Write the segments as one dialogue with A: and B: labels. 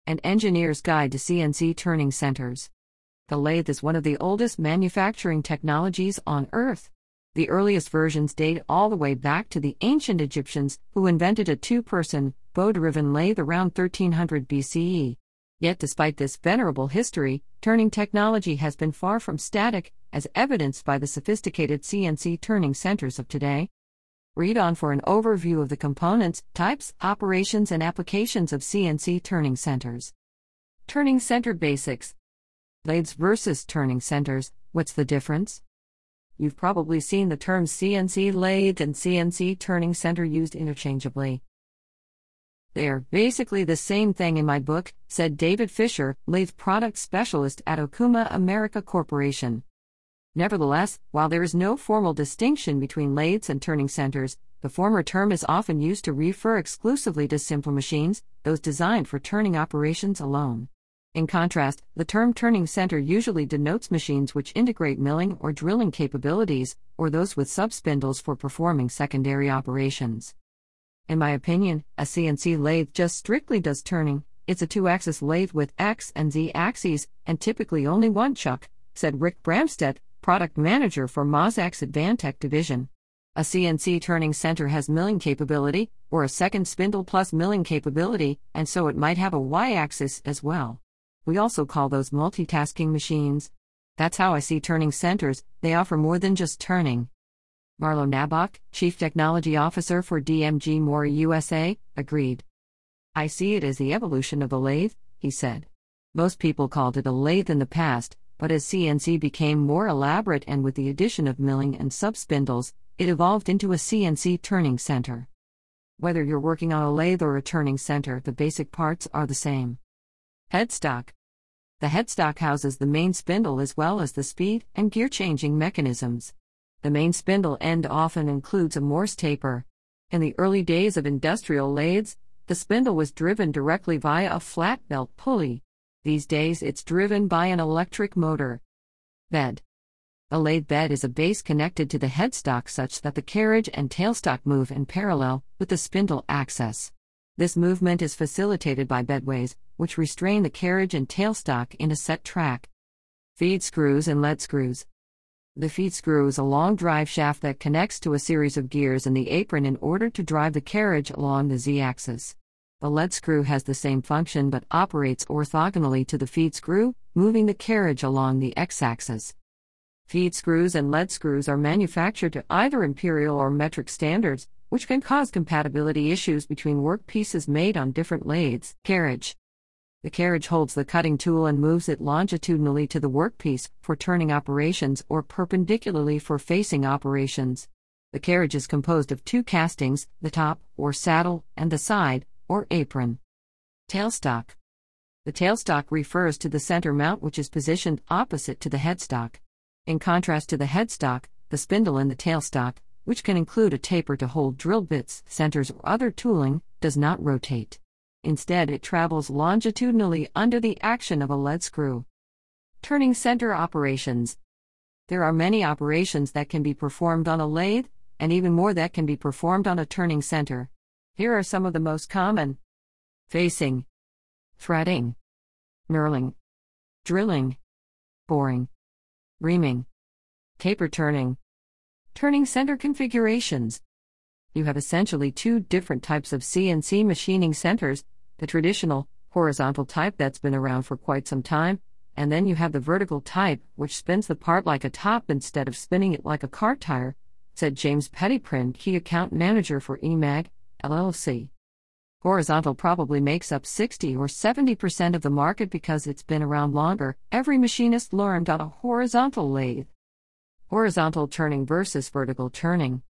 A: An Engineer's Guide to CNC Turning Centers. The lathe is one of the oldest manufacturing technologies on Earth. The earliest versions date all the way back to the ancient Egyptians, who invented a two-person, bow-driven lathe around 1300 BCE. Yet despite this venerable history, turning technology has been far from static, as evidenced by the sophisticated CNC turning centers of today. Read on for an overview of the components, types, operations, and applications of CNC turning centers. Turning center basics. Lathes versus turning centers, what's the difference? You've probably seen the terms CNC lathe and CNC turning center used interchangeably. They are basically the same thing in my book, said David Fisher, lathe product specialist at Okuma America Corporation. Nevertheless, while there is no formal distinction between lathes and turning centers, the former term is often used to refer exclusively to simple machines, those designed for turning operations alone. In contrast, the term turning center usually denotes machines which integrate milling or drilling capabilities, or those with subspindles for performing secondary operations. In my opinion, a CNC lathe just strictly does turning. It's a two-axis lathe with X and Z axes, and typically only one chuck, said Rick Bramstedt, product manager for Mazak's Advantech division. A CNC turning center has milling capability, or a second spindle plus milling capability, and so it might have a Y-axis as well. We also call those multitasking machines. That's how I see turning centers, they offer more than just turning. Marlo Nabok, Chief Technology Officer for DMG Mori USA, agreed. I see it as the evolution of the lathe, he said. Most people called it a lathe in the past, but as CNC became more elaborate and with the addition of milling and subspindles, it evolved into a CNC turning center. Whether you're working on a lathe or a turning center, the basic parts are the same. Headstock. The headstock houses the main spindle as well as the speed and gear-changing mechanisms. The main spindle end often includes a Morse taper. In the early days of industrial lathes, the spindle was driven directly via a flat belt pulley. These days it's driven by an electric motor. Bed. A lathe bed is a base connected to the headstock such that the carriage and tailstock move in parallel with the spindle axis. This movement is facilitated by bedways, which restrain the carriage and tailstock in a set track. Feed screws and lead screws. The feed screw is a long drive shaft that connects to a series of gears in the apron in order to drive the carriage along the Z-axis. The lead screw has the same function but operates orthogonally to the feed screw, moving the carriage along the X-axis. Feed screws and lead screws are manufactured to either imperial or metric standards, which can cause compatibility issues between workpieces made on different lathes. Carriage. The carriage holds the cutting tool and moves it longitudinally to the workpiece for turning operations or perpendicularly for facing operations. The carriage is composed of two castings, the top, or saddle, and the side, or apron. Tailstock. The tailstock refers to the center mount which is positioned opposite to the headstock. In contrast to the headstock, the spindle in the tailstock, which can include a taper to hold drill bits, centers, or other tooling, does not rotate. Instead, it travels longitudinally under the action of a lead screw. Turning center operations. There are many operations that can be performed on a lathe, and even more that can be performed on a turning center. Here are some of the most common. Facing. Threading. Knurling. Drilling. Boring. Reaming. Taper turning. Turning center configurations. You have essentially two different types of CNC machining centers, the traditional, horizontal type that's been around for quite some time, and then you have the vertical type, which spins the part like a top instead of spinning it like a car tire, said James Pettyprin, key account manager for EMAG, LLC. Horizontal probably makes up 60 or 70% of the market because it's been around longer. Every machinist learned on a horizontal lathe. Horizontal turning versus vertical turning.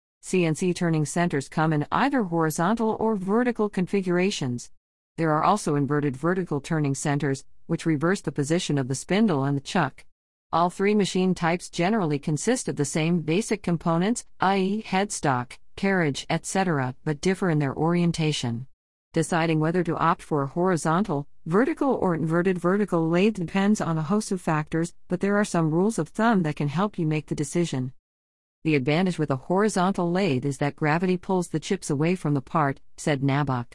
A: CNC turning centers come in either horizontal or vertical configurations. There are also inverted vertical turning centers, which reverse the position of the spindle and the chuck. All three machine types generally consist of the same basic components, i.e., headstock, carriage, etc., but differ in their orientation. Deciding whether to opt for a horizontal, vertical, or inverted vertical lathe depends on a host of factors, but there are some rules of thumb that can help you make the decision. The advantage with a horizontal lathe is that gravity pulls the chips away from the part, said Nabok.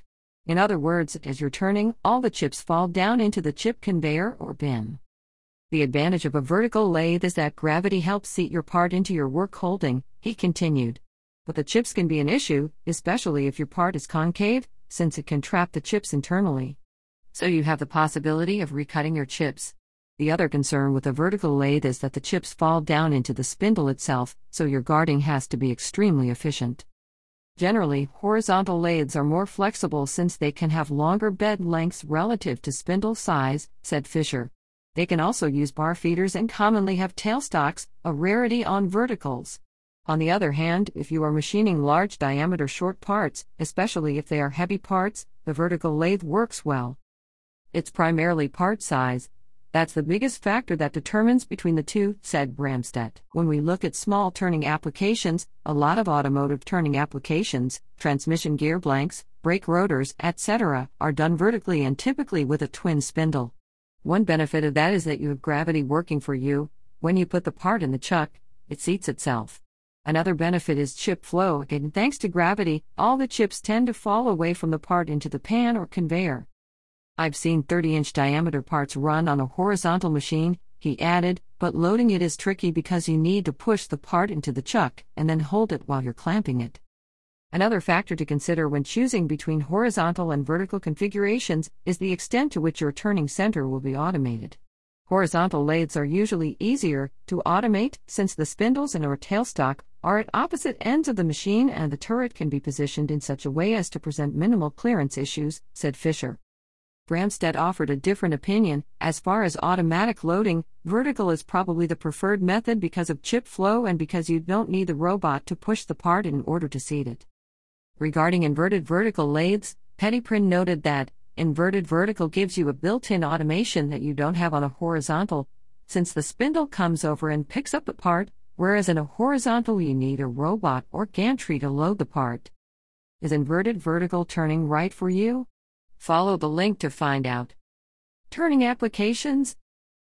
A: In other words, as you're turning, all the chips fall down into the chip conveyor or bin. The advantage of a vertical lathe is that gravity helps seat your part into your work holding, he continued. But the chips can be an issue, especially if your part is concave, since it can trap the chips internally. So you have the possibility of recutting your chips. The other concern with a vertical lathe is that the chips fall down into the spindle itself, so your guarding has to be extremely efficient. Generally, horizontal lathes are more flexible since they can have longer bed lengths relative to spindle size, said Fisher. They can also use bar feeders and commonly have tailstocks, a rarity on verticals. On the other hand, if you are machining large diameter short parts, especially if they are heavy parts, the vertical lathe works well. It's primarily part size. That's the biggest factor that determines between the two, said Bramstedt. When we look at small turning applications, a lot of automotive turning applications, transmission gear blanks, brake rotors, etc., are done vertically and typically with a twin spindle. One benefit of that is that you have gravity working for you. When you put the part in the chuck, it seats itself. Another benefit is chip flow, and thanks to gravity, all the chips tend to fall away from the part into the pan or conveyor. I've seen 30-inch diameter parts run on a horizontal machine, he added, but loading it is tricky because you need to push the part into the chuck and then hold it while you're clamping it. Another factor to consider when choosing between horizontal and vertical configurations is the extent to which your turning center will be automated. Horizontal lathes are usually easier to automate since the spindles and/or tailstock are at opposite ends of the machine and the turret can be positioned in such a way as to present minimal clearance issues, said Fisher. Bramstedt offered a different opinion. As far as automatic loading, vertical is probably the preferred method because of chip flow and because you don't need the robot to push the part in order to seat it. Regarding inverted vertical lathes, Pettyprin noted that inverted vertical gives you a built-in automation that you don't have on a horizontal, since the spindle comes over and picks up the part, whereas in a horizontal you need a robot or gantry to load the part. Is inverted vertical turning right for you? Follow the link to find out. Turning applications.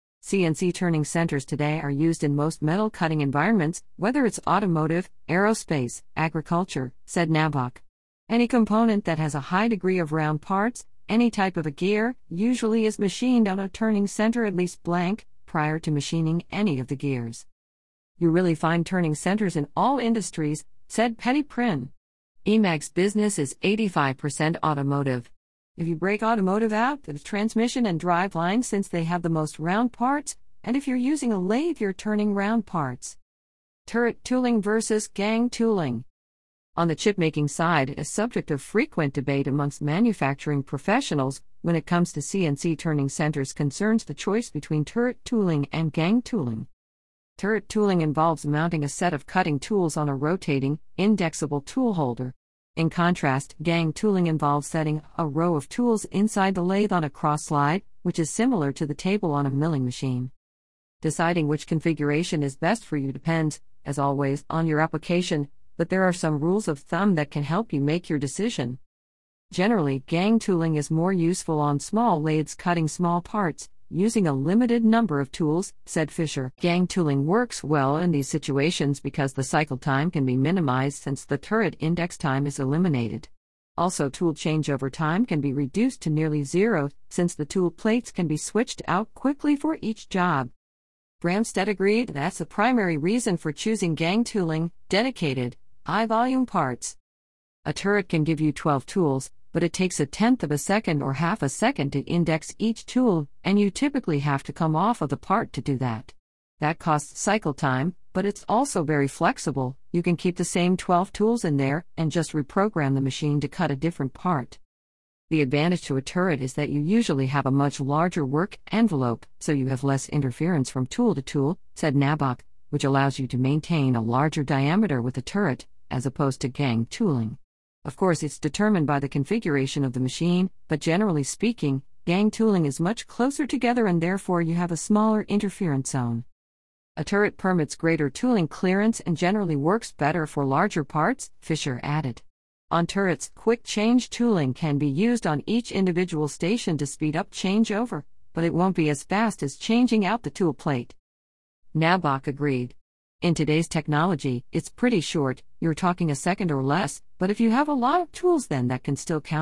A: CNC turning centers today are used in most metal cutting environments, whether it's automotive, aerospace, agriculture, said Nabok. Any component that has a high degree of round parts, any type of a gear, usually is machined on a turning center at least blank, prior to machining any of the gears. You really find turning centers in all industries, said Pettyprin. EMAG's business is 85% automotive. If you break automotive out, it's transmission and drive lines since they have the most round parts, and if you're using a lathe, you're turning round parts. Turret tooling versus gang tooling. On the chip-making side, a subject of frequent debate amongst manufacturing professionals when it comes to CNC turning centers concerns the choice between turret tooling and gang tooling. Turret tooling involves mounting a set of cutting tools on a rotating, indexable tool holder. In contrast, gang tooling involves setting a row of tools inside the lathe on a cross slide, which is similar to the table on a milling machine. Deciding which configuration is best for you depends, as always, on your application, but there are some rules of thumb that can help you make your decision. Generally, gang tooling is more useful on small lathes cutting small parts, using a limited number of tools, said Fisher. Gang tooling works well in these situations because the cycle time can be minimized since the turret index time is eliminated. Also, tool changeover time can be reduced to nearly zero since the tool plates can be switched out quickly for each job. Bramstedt agreed that's the primary reason for choosing gang tooling, dedicated, high-volume parts. A turret can give you 12 tools, but it takes a tenth of a second or half a second to index each tool, and you typically have to come off of the part to do that. That costs cycle time, but it's also very flexible. You can keep the same 12 tools in there and just reprogram the machine to cut a different part. The advantage to a turret is that you usually have a much larger work envelope, so you have less interference from tool to tool, said Nabok, which allows you to maintain a larger diameter with a turret, as opposed to gang tooling. Of course, it's determined by the configuration of the machine, but generally speaking, gang tooling is much closer together and therefore you have a smaller interference zone. A turret permits greater tooling clearance and generally works better for larger parts, Fisher added. On turrets, quick change tooling can be used on each individual station to speed up changeover, but it won't be as fast as changing out the tool plate. Nabok agreed. In today's technology, it's pretty short, you're talking a second or less, but if you have a lot of tools then that can still count up,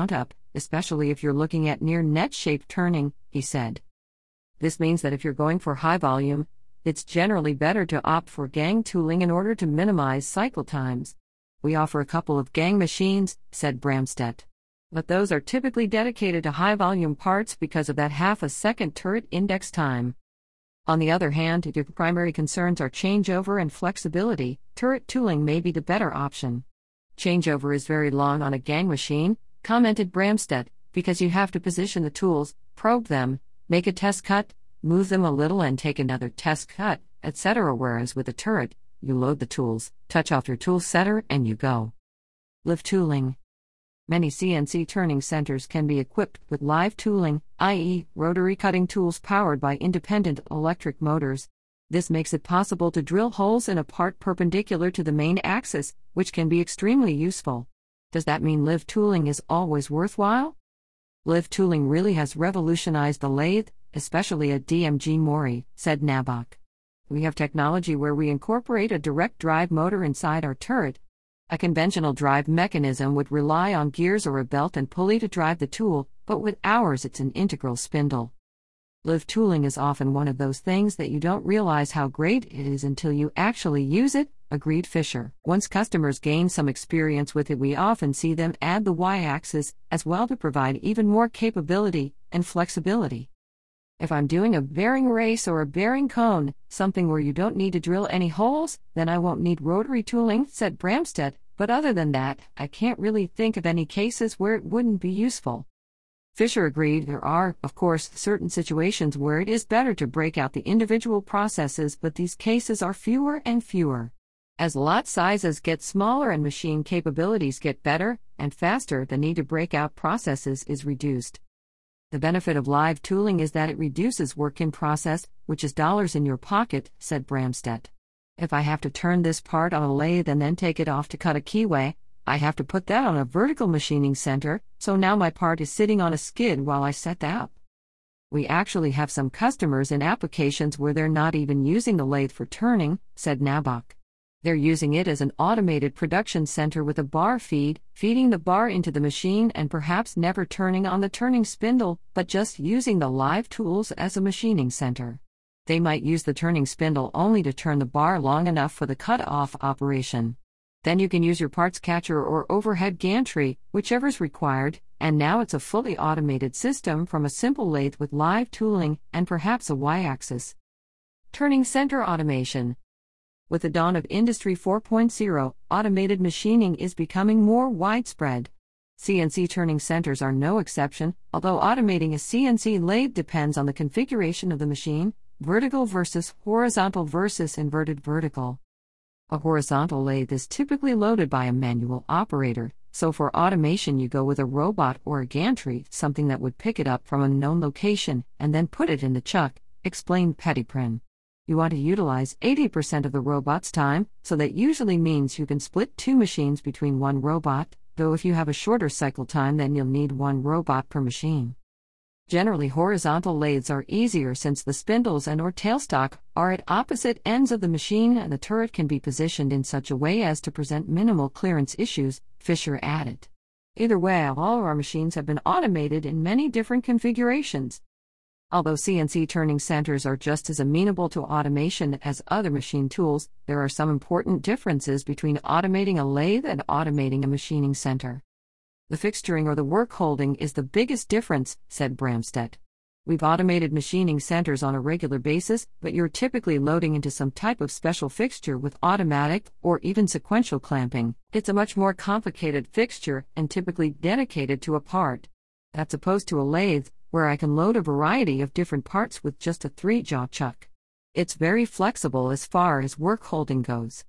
A: especially if you're looking at near net-shaped turning, he said. This means that if you're going for high volume, it's generally better to opt for gang tooling in order to minimize cycle times. We offer a couple of gang machines, said Bramstedt. But those are typically dedicated to high-volume parts because of that half-a-second turret index time. On the other hand, if your primary concerns are changeover and flexibility, turret tooling may be the better option. Changeover is very long on a gang machine, commented Bramstedt, because you have to position the tools, probe them, make a test cut, move them a little and take another test cut, etc. Whereas with a turret, you load the tools, touch off your tool setter, and you go. Live tooling. Many CNC turning centers can be equipped with live tooling, i.e., rotary cutting tools powered by independent electric motors. This makes it possible to drill holes in a part perpendicular to the main axis, which can be extremely useful. Does that mean live tooling is always worthwhile? Live tooling really has revolutionized the lathe, especially at DMG Mori, said Nabok. We have technology where we incorporate a direct drive motor inside our turret. A conventional drive mechanism would rely on gears or a belt and pulley to drive the tool, but with ours it's an integral spindle. Live tooling is often one of those things that you don't realize how great it is until you actually use it, agreed Fisher. Once customers gain some experience with it, we often see them add the Y-axis as well to provide even more capability and flexibility. If I'm doing a bearing race or a bearing cone, something where you don't need to drill any holes, then I won't need rotary tooling, said Bramstedt, but other than that, I can't really think of any cases where it wouldn't be useful. Fisher agreed there are, of course, certain situations where it is better to break out the individual processes, but these cases are fewer and fewer. As lot sizes get smaller and machine capabilities get better and faster, the need to break out processes is reduced. The benefit of live tooling is that it reduces work in process, which is dollars in your pocket, said Bramstedt. If I have to turn this part on a lathe and then take it off to cut a keyway, I have to put that on a vertical machining center, so now my part is sitting on a skid while I set that up. We actually have some customers in applications where they're not even using the lathe for turning, said Nabok. They're using it as an automated production center with a bar feed, feeding the bar into the machine and perhaps never turning on the turning spindle, but just using the live tools as a machining center. They might use the turning spindle only to turn the bar long enough for the cut-off operation. Then you can use your parts catcher or overhead gantry, whichever's required, and now it's a fully automated system from a simple lathe with live tooling and perhaps a Y-axis. Turning center automation. With the dawn of Industry 4.0, automated machining is becoming more widespread. CNC turning centers are no exception, although automating a CNC lathe depends on the configuration of the machine, vertical versus horizontal versus inverted vertical. A horizontal lathe is typically loaded by a manual operator, so for automation you go with a robot or a gantry, something that would pick it up from a known location and then put it in the chuck, explained Pettiprin. You want to utilize 80% of the robot's time, so that usually means you can split two machines between one robot, though if you have a shorter cycle time then you'll need one robot per machine. Generally horizontal lathes are easier since the spindles and or tailstock are at opposite ends of the machine and the turret can be positioned in such a way as to present minimal clearance issues, Fisher added. Either way, all of our machines have been automated in many different configurations. Although CNC turning centers are just as amenable to automation as other machine tools, there are some important differences between automating a lathe and automating a machining center. The fixturing or the work holding is the biggest difference, said Bramstedt. We've automated machining centers on a regular basis, but you're typically loading into some type of special fixture with automatic or even sequential clamping. It's a much more complicated fixture and typically dedicated to a part. That's opposed to a lathe, where I can load a variety of different parts with just a 3-jaw chuck. It's very flexible as far as work holding goes.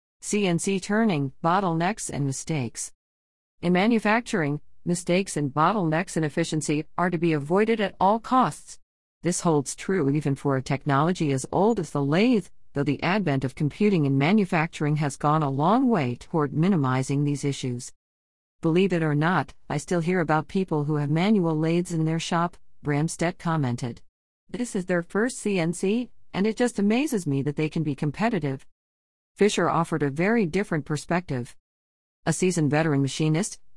A: CNC turning, bottlenecks and mistakes. In manufacturing, mistakes and bottlenecks in efficiency are to be avoided at all costs. This holds true even for a technology as old as the lathe, though the advent of computing in manufacturing has gone a long way toward minimizing these issues. Believe it or not, I still hear about people who have manual lathes in their shop, Bramstedt commented. This is their first CNC, and it just amazes me that they can be competitive. Fisher offered a very different perspective. A seasoned veteran machinist,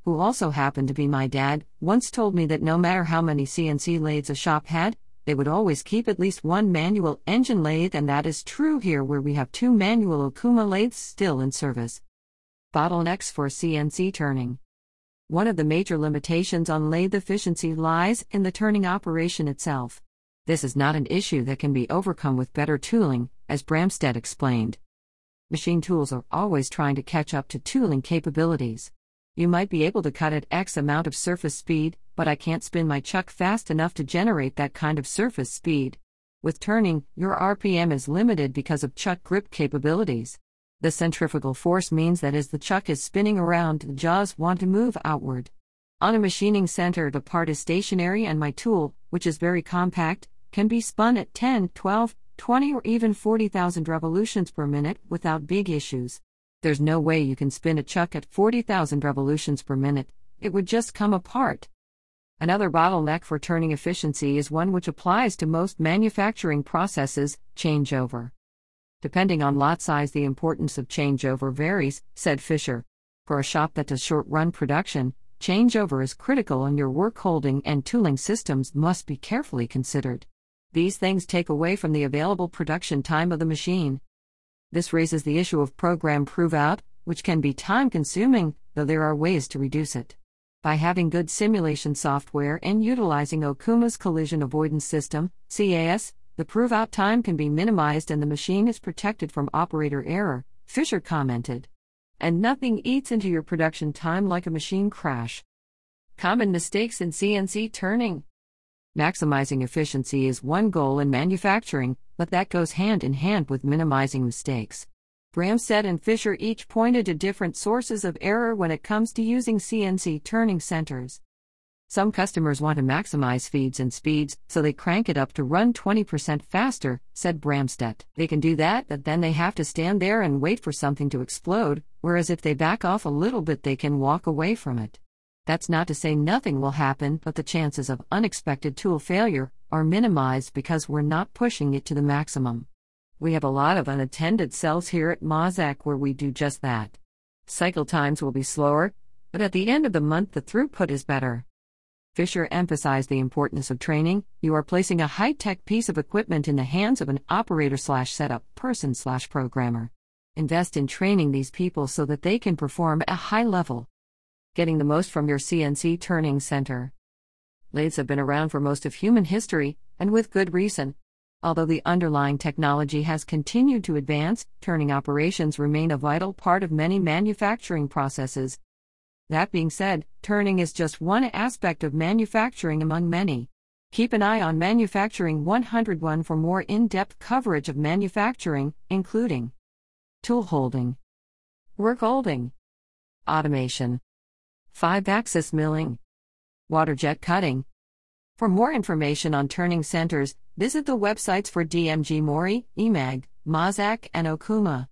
A: who also happened to be my dad, once told me that no matter how many CNC lathes a shop had, they would always keep at least one manual engine lathe, and that is true here where we have 2 manual Okuma lathes still in service. Bottlenecks for CNC turning. One of the major limitations on lathe efficiency lies in the turning operation itself. This is not an issue that can be overcome with better tooling, as Bramstedt explained. Machine tools are always trying to catch up to tooling capabilities. You might be able to cut at X amount of surface speed, but I can't spin my chuck fast enough to generate that kind of surface speed. With turning, your RPM is limited because of chuck grip capabilities. The centrifugal force means that as the chuck is spinning around, the jaws want to move outward. On a machining center, the part is stationary and my tool, which is very compact, can be spun at 10, 12, 20 or even 40,000 revolutions per minute without big issues. There's no way you can spin a chuck at 40,000 revolutions per minute, it would just come apart. Another bottleneck for turning efficiency is one which applies to most manufacturing processes: changeover. Depending on lot size, the importance of changeover varies, said Fisher. For a shop that does short-run production, changeover is critical and your work holding and tooling systems must be carefully considered. These things take away from the available production time of the machine. This raises the issue of program prove-out, which can be time-consuming, though there are ways to reduce it. By having good simulation software and utilizing Okuma's collision avoidance system, CAS, the prove-out time can be minimized and the machine is protected from operator error, Fisher commented. And nothing eats into your production time like a machine crash. Common mistakes in CNC turning. Maximizing efficiency is one goal in manufacturing, but that goes hand in hand with minimizing mistakes. Bramstedt and Fisher each pointed to different sources of error when it comes to using CNC turning centers. Some customers want to maximize feeds and speeds, so they crank it up to run 20% faster, said Bramstedt. They can do that, but then they have to stand there and wait for something to explode, whereas if they back off a little bit they can walk away from it. That's not to say nothing will happen, but the chances of unexpected tool failure are minimized because we're not pushing it to the maximum. We have a lot of unattended cells here at Mazak where we do just that. Cycle times will be slower, but at the end of the month the throughput is better. Fisher emphasized the importance of training. You are placing a high-tech piece of equipment in the hands of an operator/setup person/programmer. Invest in training these people so that they can perform at a high level. Getting the most from your CNC turning center. Lathes have been around for most of human history, and with good reason. Although the underlying technology has continued to advance, turning operations remain a vital part of many manufacturing processes. That being said, turning is just one aspect of manufacturing among many. Keep an eye on Manufacturing 101 for more in-depth coverage of manufacturing, including tool holding, work holding, automation, 5-axis milling, water jet cutting. For more information on turning centers, visit the websites for DMG Mori, EMAG, Mazak, and Okuma.